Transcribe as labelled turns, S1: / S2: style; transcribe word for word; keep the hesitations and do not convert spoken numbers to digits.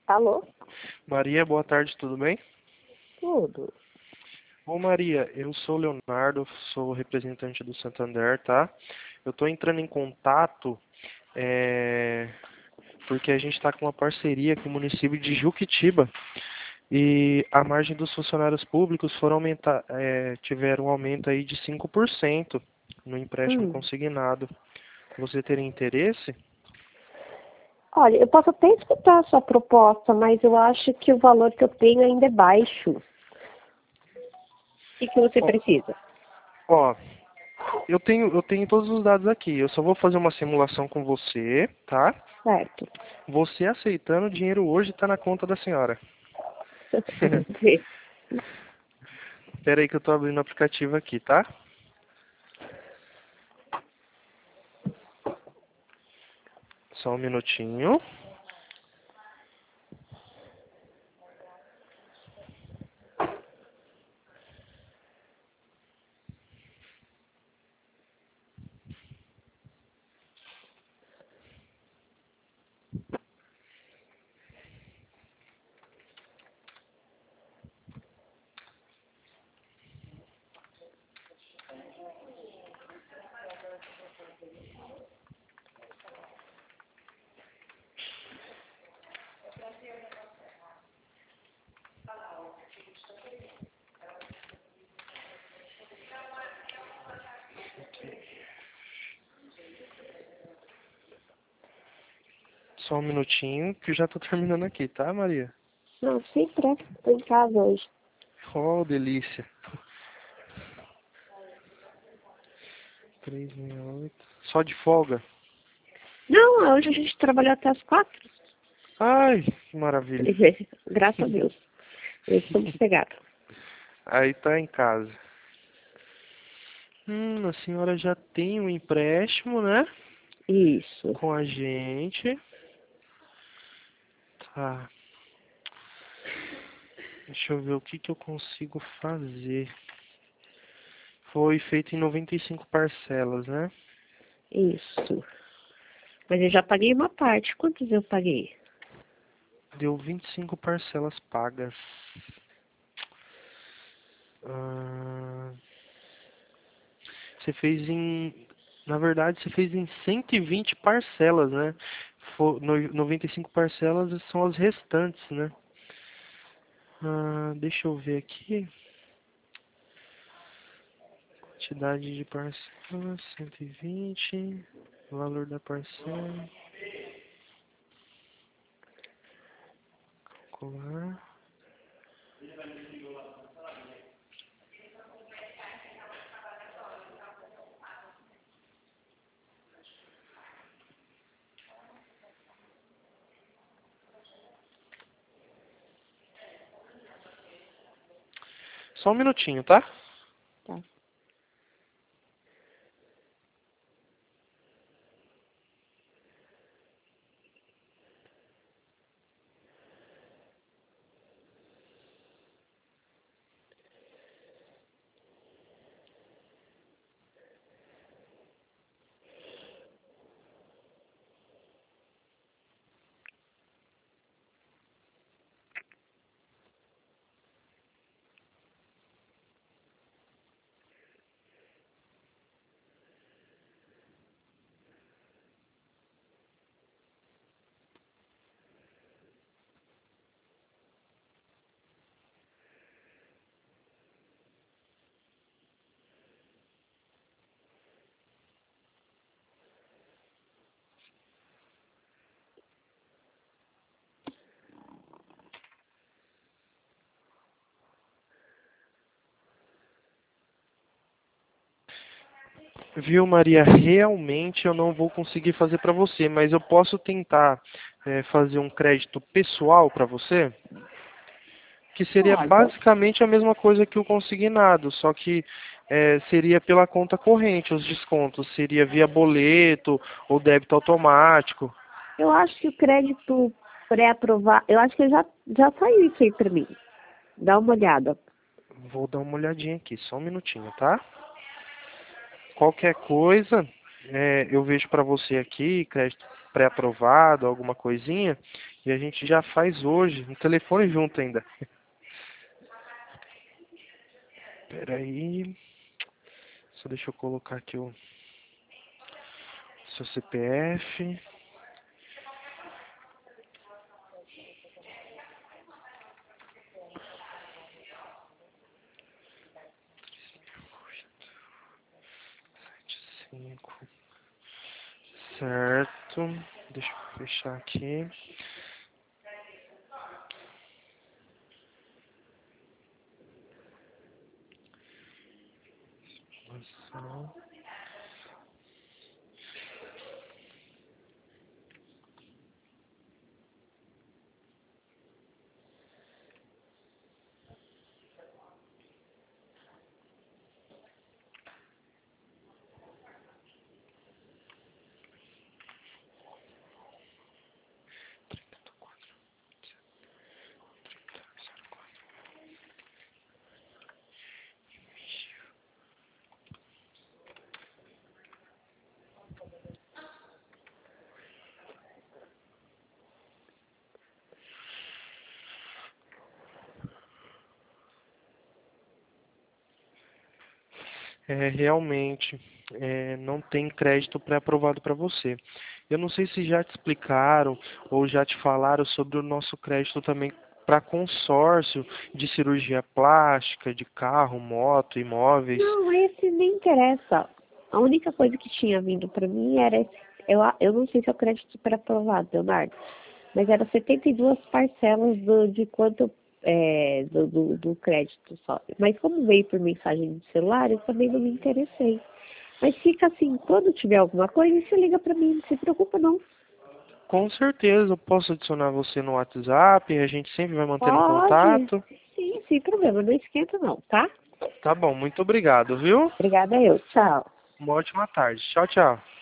S1: Alô?
S2: Maria, boa tarde, tudo bem?
S1: Tudo.
S2: Ô Maria, eu sou o Leonardo, sou representante do Santander, tá? Eu tô entrando em contato é, porque a gente está com uma parceria com o município de Juquitiba e a margem dos funcionários públicos foram aumentar, é, tiveram um aumento aí de cinco por cento no empréstimo
S1: Hum.
S2: consignado. Você teria interesse?
S1: Olha, eu posso até escutar a sua proposta, mas eu acho que o valor que eu tenho ainda é baixo. O que, que você
S2: Ó,
S1: precisa?
S2: ó, eu tenho, eu tenho todos os dados aqui. Eu só vou fazer uma simulação com você, tá?
S1: Certo.
S2: Você aceitando, o dinheiro hoje está na conta da senhora.
S1: Vamos ver.
S2: Espera aí que eu tô abrindo o aplicativo aqui, tá? Só um minutinho. Só um minutinho que eu já tô terminando aqui, tá, Maria?
S1: Não, sem pressa, estou em casa hoje.
S2: Oh, delícia. três sessenta e oito. Só de folga?
S1: Não, hoje a gente trabalhou até as quatro.
S2: Ai, que maravilha.
S1: Graças a Deus. Estamos pegados.
S2: Aí tá em casa. Hum, a senhora já tem um empréstimo, né?
S1: Isso.
S2: Com a gente. Tá. Deixa eu ver o que que eu consigo fazer. Foi feito em noventa e cinco parcelas, né?
S1: Isso. Mas eu já paguei uma parte. Quantos eu paguei?
S2: Deu vinte e cinco parcelas pagas. Ah, você fez em... Na verdade, você fez em cento e vinte parcelas, né? Fo- no- noventa e cinco parcelas são as restantes, né? Ah, deixa eu ver aqui. Quantidade de parcelas, cento e vinte. Valor da parcela. Calcular. Só um minutinho, tá?
S1: Tá.
S2: Viu, Maria? Realmente eu não vou conseguir fazer para você, mas eu posso tentar é, fazer um crédito pessoal para você, que seria
S1: Olha,
S2: basicamente a mesma coisa que o consignado, só que é, seria pela conta corrente, os descontos, seria via boleto ou débito automático.
S1: eu acho que o crédito pré-aprovado, eu acho que já, já saiu isso aí pra mim. Dá uma olhada.
S2: Vou dar uma olhadinha aqui, só um minutinho, tá? Qualquer coisa, é, eu vejo para você aqui, crédito pré-aprovado, alguma coisinha, E a gente já faz hoje, no telefone junto ainda. Pera aí. Só deixa eu colocar aqui o seu C P F. Cinco. Certo. Deixa eu fechar aqui. Nossa. É, realmente, é, não tem crédito pré-aprovado para você. Eu não sei se já te explicaram ou já te falaram sobre o nosso crédito também para consórcio de cirurgia plástica, de carro, moto, imóveis.
S1: Não, esse nem interessa. A única coisa que tinha vindo para mim era esse, eu, a- eu não sei se é o crédito pré-aprovado, Leonardo, mas era setenta e duas parcelas do, de quanto é, do, do, do crédito só. Mas como veio por mensagem de celular, eu também não me interessei. Mas fica assim, quando tiver alguma coisa, você liga para mim, não se preocupa não.
S2: Com certeza, eu posso adicionar você no WhatsApp, a gente sempre vai mantendo
S1: Pode.
S2: contato.
S1: Sim, sem problema, não esquenta não, tá?
S2: Tá bom, muito obrigado, viu?
S1: Obrigada eu, tchau.
S2: Uma ótima tarde. Tchau, tchau.